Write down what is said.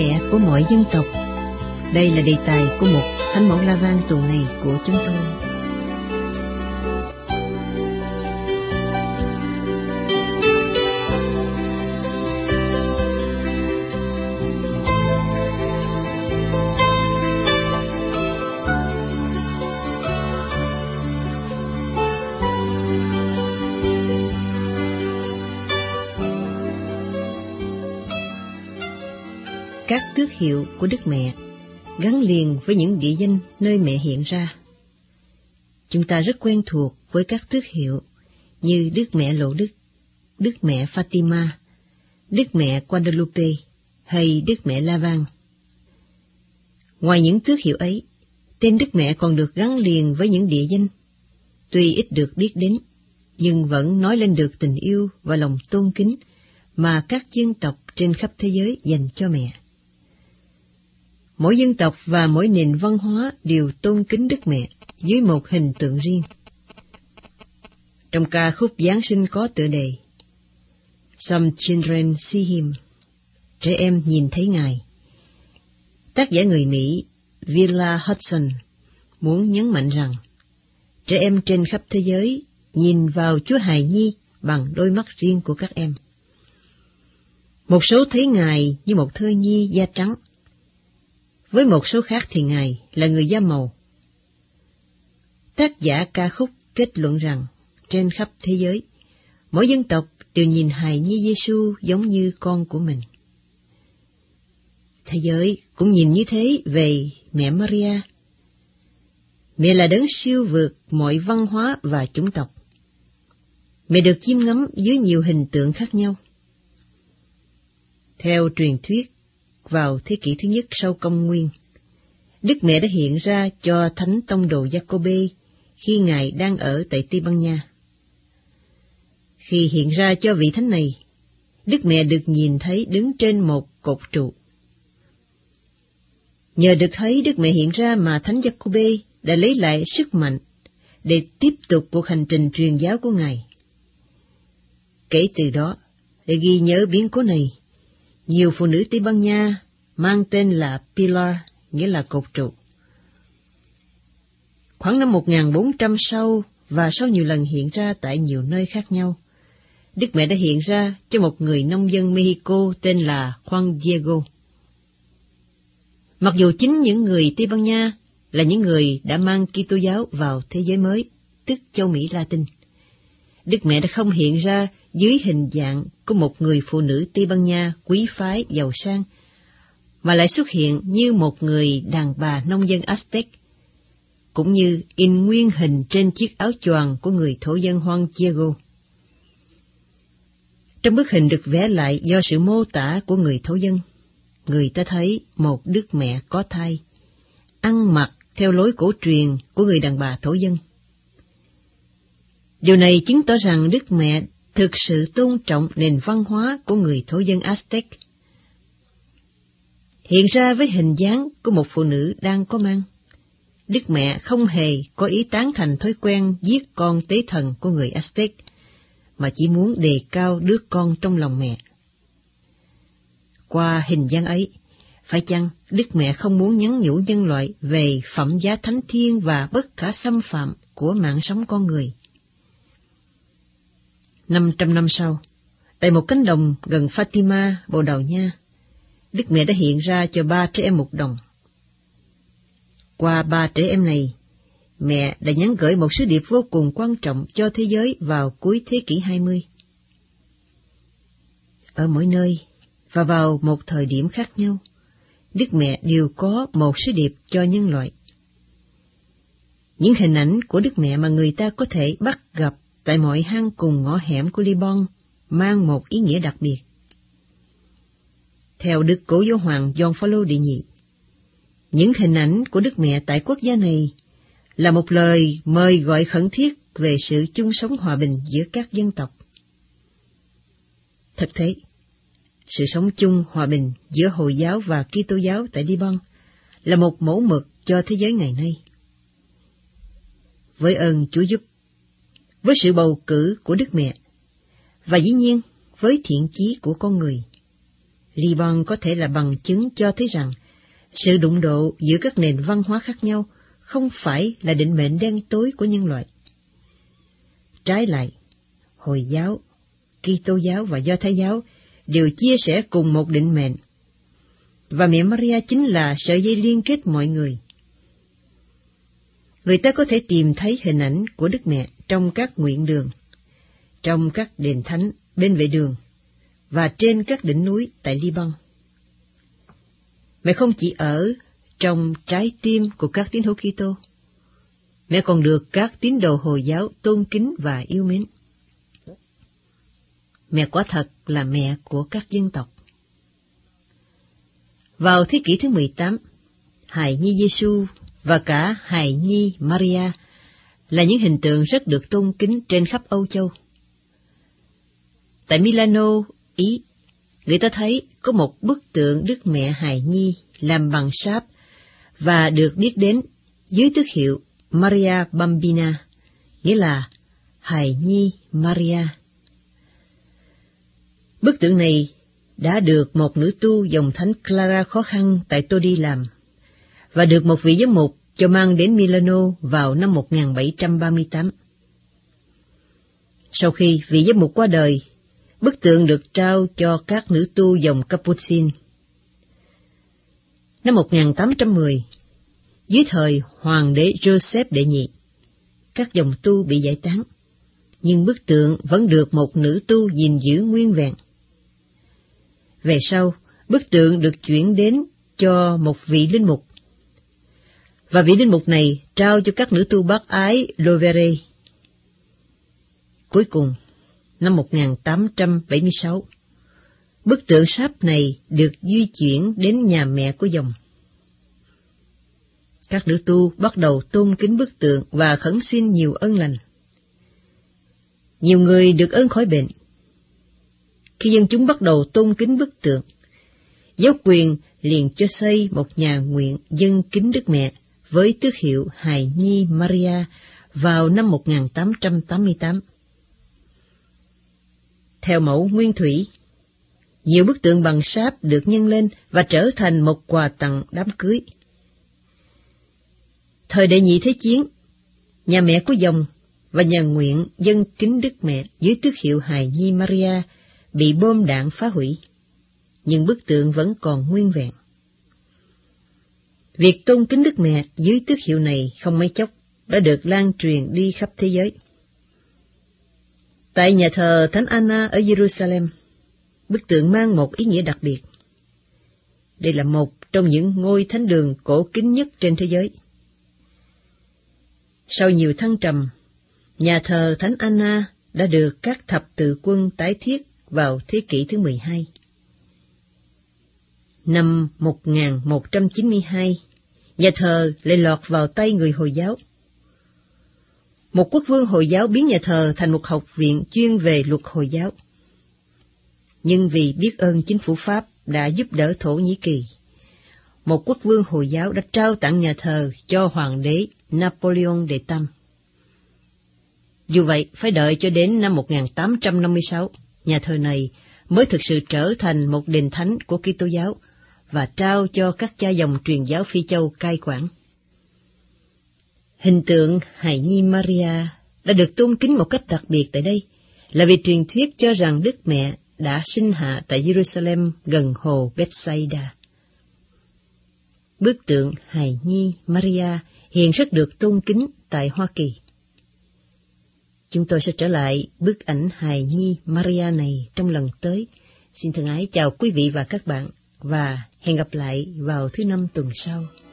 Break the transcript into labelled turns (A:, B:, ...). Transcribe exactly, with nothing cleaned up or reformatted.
A: mẹ của mọi dân tộc. Đây là đề tài của một thánh mẫu La Vang tuần này của chúng tôi. Các tước hiệu của Đức Mẹ gắn liền với những địa danh nơi mẹ hiện ra. Chúng ta rất quen thuộc với các tước hiệu như Đức Mẹ Lộ Đức, Đức Mẹ Fatima, Đức Mẹ Guadalupe hay Đức Mẹ La Vang. Ngoài những tước hiệu ấy, tên Đức Mẹ còn được gắn liền với những địa danh, tuy ít được biết đến, nhưng vẫn nói lên được tình yêu và lòng tôn kính mà các dân tộc trên khắp thế giới dành cho mẹ. Mỗi dân tộc và mỗi nền văn hóa đều tôn kính Đức Mẹ dưới một hình tượng riêng. Trong ca khúc Giáng sinh có tựa đề Some Children See Him, trẻ em nhìn thấy Ngài, tác giả người Mỹ Villa Hudson muốn nhấn mạnh rằng trẻ em trên khắp thế giới nhìn vào Chúa Hài Nhi bằng đôi mắt riêng của các em. Một số thấy Ngài như một thơ nhi da trắng, với một số khác thì Ngài là người da màu. Tác giả ca khúc kết luận rằng trên khắp thế giới, mỗi dân tộc đều nhìn hài nhi Giêsu giống như con của mình. Thế giới cũng nhìn như thế về mẹ Maria. Mẹ là đấng siêu vượt mọi văn hóa và chủng tộc. Mẹ được chiêm ngắm dưới nhiều hình tượng khác nhau. Theo truyền thuyết, vào thế kỷ thứ nhất sau công nguyên, Đức Mẹ đã hiện ra cho Thánh Tông đồ Giacôbê khi Ngài đang ở tại Tây Ban Nha. Khi hiện ra cho vị thánh này, Đức Mẹ được nhìn thấy đứng trên một cột trụ. Nhờ được thấy Đức Mẹ hiện ra mà Thánh Giacôbê đã lấy lại sức mạnh để tiếp tục cuộc hành trình truyền giáo của Ngài. Kể từ đó, để ghi nhớ biến cố này, nhiều phụ nữ Tây Ban Nha mang tên là Pilar, nghĩa là cột trụ. Khoảng năm một nghìn bốn trăm sau, và sau nhiều lần hiện ra tại nhiều nơi khác nhau, Đức Mẹ đã hiện ra cho một người nông dân Mexico tên là Juan Diego. Mặc dù chính những người Tây Ban Nha là những người đã mang Kitô giáo vào thế giới mới, tức châu Mỹ Latin, Đức Mẹ đã không hiện ra dưới hình dạng của một người phụ nữ Tây Ban Nha quý phái giàu sang, mà lại xuất hiện như một người đàn bà nông dân Aztec, cũng như in nguyên hình trên chiếc áo choàng của người thổ dân Juan Diego. Trong bức hình được vẽ lại do sự mô tả của người thổ dân, người ta thấy một Đức Mẹ có thai, ăn mặc theo lối cổ truyền của người đàn bà thổ dân. Điều này chứng tỏ rằng Đức Mẹ thực sự tôn trọng nền văn hóa của người thổ dân Aztec. Hiện ra với hình dáng của một phụ nữ đang có mang, Đức Mẹ không hề có ý tán thành thói quen giết con tế thần của người Aztec, mà chỉ muốn đề cao đứa con trong lòng mẹ. Qua hình dáng ấy, phải chăng Đức Mẹ không muốn nhắn nhủ nhân loại về phẩm giá thánh thiêng và bất khả xâm phạm của mạng sống con người? Năm trăm năm sau, tại một cánh đồng gần Fatima, Bồ Đào Nha, Đức Mẹ đã hiện ra cho ba trẻ em mục đồng. Qua ba trẻ em này, Mẹ đã nhắn gửi một sứ điệp vô cùng quan trọng cho thế giới vào cuối thế kỷ hai mươi. Ở mỗi nơi và vào một thời điểm khác nhau, Đức Mẹ đều có một sứ điệp cho nhân loại. Những hình ảnh của Đức Mẹ mà người ta có thể bắt gặp tại mọi hang cùng ngõ hẻm của Liban mang một ý nghĩa đặc biệt. Theo Đức Cố Giáo hoàng Gioan Phaolô đệ nhị, những hình ảnh của Đức Mẹ tại quốc gia này là một lời mời gọi khẩn thiết về sự chung sống hòa bình giữa các dân tộc. Thực thế, sự sống chung hòa bình giữa Hồi giáo và Kitô giáo tại Liban là một mẫu mực cho thế giới ngày nay. Với ơn Chúa giúp, với sự bầu cử của Đức Mẹ, và dĩ nhiên với thiện chí của con người, Liban có thể là bằng chứng cho thấy rằng sự đụng độ giữa các nền văn hóa khác nhau không phải là định mệnh đen tối của nhân loại. Trái lại, Hồi giáo, Kitô giáo và Do Thái giáo đều chia sẻ cùng một định mệnh, và mẹ Maria chính là sợi dây liên kết mọi người. Người ta có thể tìm thấy hình ảnh của Đức Mẹ trong các nguyện đường, trong các đền thánh bên vệ đường, và trên các đỉnh núi tại Liban. Mẹ không chỉ ở trong trái tim của các tín hữu Kitô, mẹ còn được các tín đồ Hồi giáo tôn kính và yêu mến. Mẹ quả thật là mẹ của các dân tộc. Vào thế kỷ thứ mười tám, hài nhi Giêsu và cả hài nhi Maria là những hình tượng rất được tôn kính trên khắp Âu Châu. Tại Milano, Ý, người ta thấy có một bức tượng Đức Mẹ hài nhi làm bằng sáp và được biết đến dưới tước hiệu Maria Bambina, nghĩa là hài nhi Maria. Bức tượng này đã được một nữ tu dòng thánh Clara khó khăn tại Todi làm, và được một vị giám mục cho mang đến Milano vào năm một nghìn bảy trăm ba mươi tám. Sau khi vị giám mục qua đời, bức tượng được trao cho các nữ tu dòng Capuchin. Năm một nghìn tám trăm mười, dưới thời Hoàng đế Joseph đệ nhị, các dòng tu bị giải tán, nhưng bức tượng vẫn được một nữ tu gìn giữ nguyên vẹn. Về sau, bức tượng được chuyển đến cho một vị linh mục, và vị linh mục này trao cho các nữ tu bác ái Lovere. Cuối cùng, năm một nghìn tám trăm bảy mươi sáu, bức tượng sáp này được di chuyển đến nhà mẹ của dòng. Các nữ tu bắt đầu tôn kính bức tượng và khẩn xin nhiều ơn lành. Nhiều người được ơn khỏi bệnh. Khi dân chúng bắt đầu tôn kính bức tượng, giáo quyền liền cho xây một nhà nguyện dâng kính Đức Mẹ với tước hiệu hài nhi Maria vào năm một nghìn tám trăm tám mươi tám. Theo mẫu nguyên thủy, nhiều bức tượng bằng sáp được nhân lên và trở thành một quà tặng đám cưới. Thời đệ nhị thế chiến, nhà mẹ của dòng và nhà nguyện dâng kính Đức Mẹ dưới tước hiệu hài nhi Maria bị bom đạn phá hủy, nhưng bức tượng vẫn còn nguyên vẹn. Việc tôn kính Đức Mẹ dưới tước hiệu này không mấy chốc đã được lan truyền đi khắp thế giới. Tại nhà thờ Thánh Anna ở Jerusalem, bức tượng mang một ý nghĩa đặc biệt. Đây là một trong những ngôi thánh đường cổ kính nhất trên thế giới. Sau nhiều thăng trầm, nhà thờ Thánh Anna đã được các thập tự quân tái thiết vào thế kỷ thứ mười hai. Năm một nghìn một trăm chín mươi hai, nhà thờ lại lọt vào tay người Hồi giáo. Một quốc vương Hồi giáo biến nhà thờ thành một học viện chuyên về luật Hồi giáo. Nhưng vì biết ơn chính phủ Pháp đã giúp đỡ Thổ Nhĩ Kỳ, một quốc vương Hồi giáo đã trao tặng nhà thờ cho Hoàng đế Napoleon đệ tam. Dù vậy, phải đợi cho đến năm một nghìn tám trăm năm mươi sáu, nhà thờ này mới thực sự trở thành một đền thánh của Kitô giáo và trao cho các cha dòng truyền giáo Phi Châu cai quản. Hình tượng hài nhi Maria đã được tôn kính một cách đặc biệt tại đây là vì truyền thuyết cho rằng Đức Mẹ đã sinh hạ tại Jerusalem gần hồ Bethsaida. Bức tượng hài nhi Maria hiện rất được tôn kính tại Hoa Kỳ. Chúng tôi sẽ trở lại bức ảnh hài nhi Maria này trong lần tới. Xin thân ái chào quý vị và các bạn, và hẹn gặp lại vào thứ năm tuần sau.